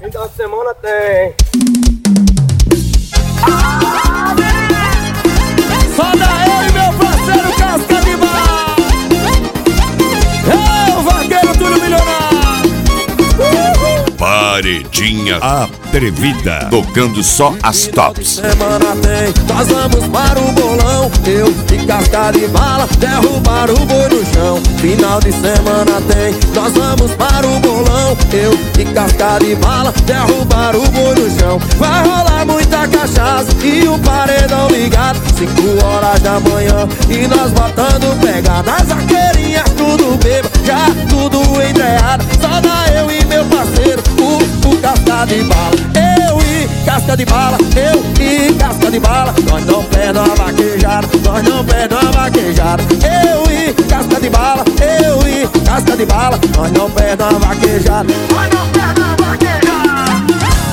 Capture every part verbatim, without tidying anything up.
Final de semana tem. Só daí, meu parceiro Casca de Bala. É o vaqueiro Túlio Milionário. Paredinha Atrevida, tocando só as tops. Semana tem, nós vamos para o bolão. Eu e Casca de Bala derrubar o boi no chão. Final de semana tem, nós vamos para o bolão. Eu e Casca de Bala derrubar o boi no chão. Vai rolar muita cachaça e o paredão ligado. Cinco horas da manhã e nós botando pegada. As vaqueirinhas tudo bêbado, já tudo entreado. Só dá eu e meu parceiro, o, o Casca de Bala. Eu e Casca de Bala, eu e Casca de Bala. Nós não perdemos a vaquejada, nós não perdemos a vaquejada. Eu e Casca de Bala, eu e Casca de Bala. Nós não perdemos a vaquejada, nós não perdemos a vaquejada.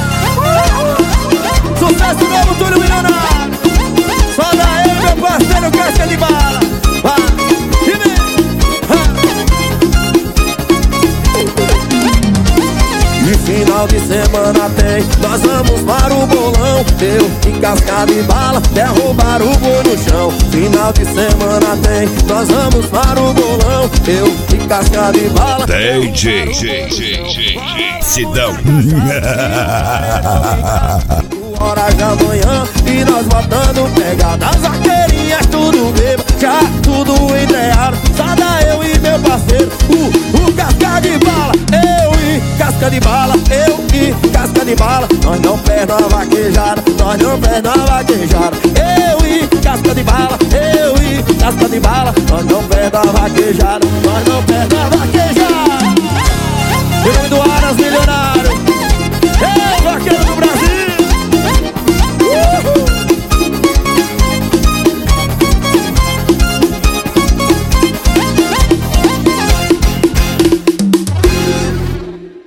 Sucesso novo, Túlio Milionário. Só dá eu, meu parceiro Casca de Bala. Vai, e vem. E final de semana tem, nós vamos para o bolão. Eu e Casca de Bala derrubar o boi no chão. Final de semana tem, nós vamos para o bolão. Eu e Casca de Bala D J Sidão. Horas da manhã e nós botando pegada. As vaqueirinhas tudo bêbado, já tudo entreado. Só dá eu e meu parceiro, o, o Casca de Bala. Eu e Casca de Bala, eu e Casca de Bala. Nós não perdemos a vaquejada, nós não perdemos a vaquejada. Eu e Casca de Bala, eu e Casca de Bala. Nós não perdemos a vaquejada, nós não perdemos a vaquejada.